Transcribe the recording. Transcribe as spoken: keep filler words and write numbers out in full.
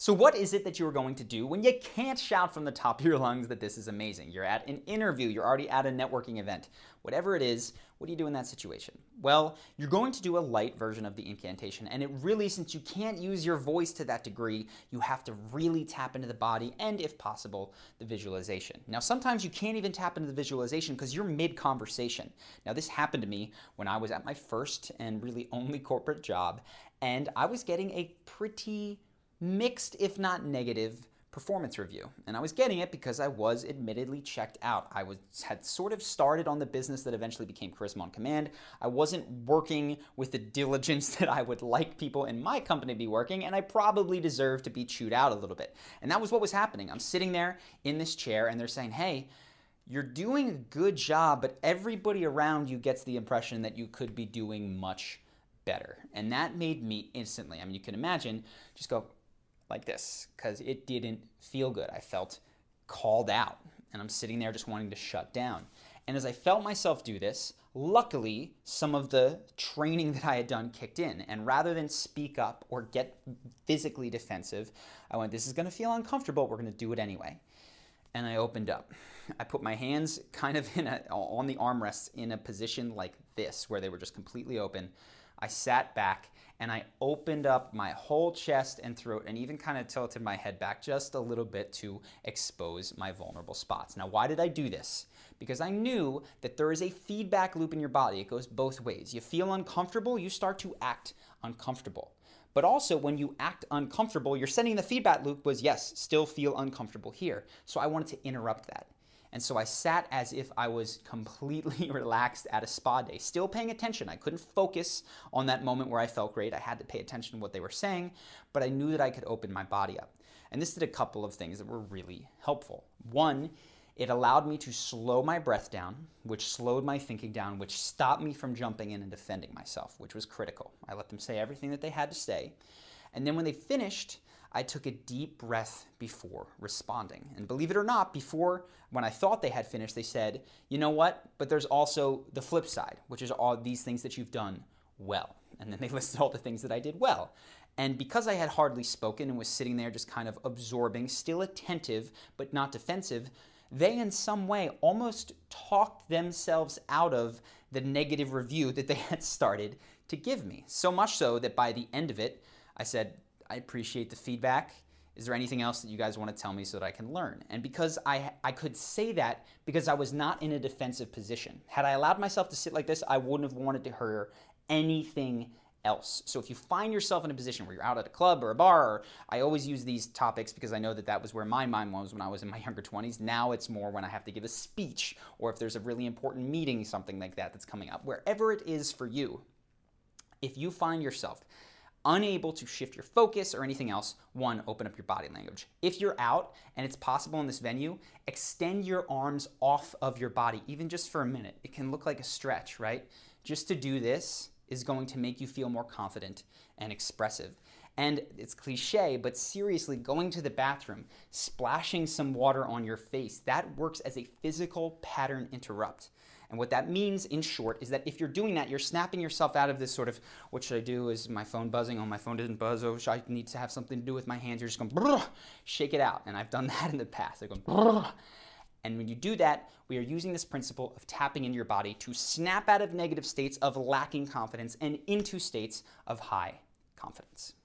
So what is it that you are going to do when you can't shout from the top of your lungs that this is amazing? You're at an interview, you're already at a networking event. Whatever it is, what do you do in that situation? Well, you're going to do a light version of the incantation, and it really, since you can't use your voice to that degree, you have to really tap into the body and, if possible, the visualization. Now, sometimes you can't even tap into the visualization because you're mid-conversation. Now, this happened to me when I was at my first and really only corporate job, and I was getting a pretty mixed, if not negative, performance review. And I was getting it because I was admittedly checked out. I was had sort of started on the business that eventually became Charisma on Command. I wasn't working with the diligence that I would like people in my company to be working, and I probably deserved to be chewed out a little bit. And that was what was happening. I'm sitting there in this chair, and they're saying, hey, you're doing a good job, but everybody around you gets the impression that you could be doing much better. And that made me instantly, I mean, you can imagine, just go, like this, because it didn't feel good. I felt called out, and I'm sitting there just wanting to shut down. And as I felt myself do this, luckily, some of the training that I had done kicked in, and rather than speak up or get physically defensive, I went, this is gonna feel uncomfortable, we're gonna do it anyway. And I opened up. I put my hands kind of in a, on the armrests in a position like this, where they were just completely open. I sat back and I opened up my whole chest and throat and even kind of tilted my head back just a little bit to expose my vulnerable spots. Now, why did I do this? Because I knew that there is a feedback loop in your body. It goes both ways. You feel uncomfortable, you start to act uncomfortable. But also, when you act uncomfortable, you're sending the feedback loop was, yes, still feel uncomfortable here. So I wanted to interrupt that. And so I sat as if I was completely relaxed at a spa day, still paying attention. I couldn't focus on that moment where I felt great. I had to pay attention to what they were saying, but I knew that I could open my body up. And this did a couple of things that were really helpful. One, it allowed me to slow my breath down, which slowed my thinking down, which stopped me from jumping in and defending myself, which was critical. I let them say everything that they had to say. And then when they finished, I took a deep breath before responding. And believe it or not, before, when I thought they had finished, they said, you know what, but there's also the flip side, which is all these things that you've done well. And then they listed all the things that I did well. And because I had hardly spoken and was sitting there just kind of absorbing, still attentive, but not defensive, they in some way almost talked themselves out of the negative review that they had started to give me. So much so that by the end of it, I said, I appreciate the feedback. Is there anything else that you guys want to tell me so that I can learn? And because I, I could say that because I was not in a defensive position. Had I allowed myself to sit like this, I wouldn't have wanted to hear anything else. So if you find yourself in a position where you're out at a club or a bar, or I always use these topics because I know that that was where my mind was when I was in my younger twenties. Now it's more when I have to give a speech or if there's a really important meeting, something like that that's coming up. Wherever it is for you, if you find yourself unable to shift your focus or anything else, one, open up your body language. If you're out and it's possible in this venue, extend your arms off of your body, even just for a minute. It can look like a stretch, right? Just to do this is going to make you feel more confident and expressive. And it's cliche, but seriously, going to the bathroom, splashing some water on your face, that works as a physical pattern interrupt. And what that means, in short, is that if you're doing that, you're snapping yourself out of this sort of, what should I do? Is my phone buzzing? Oh, my phone didn't buzz. Oh, I need to have something to do with my hands. You're just going, brrr, shake it out. And I've done that in the past. I've gone, brrr. And when you do that, we are using this principle of tapping into your body to snap out of negative states of lacking confidence and into states of high confidence.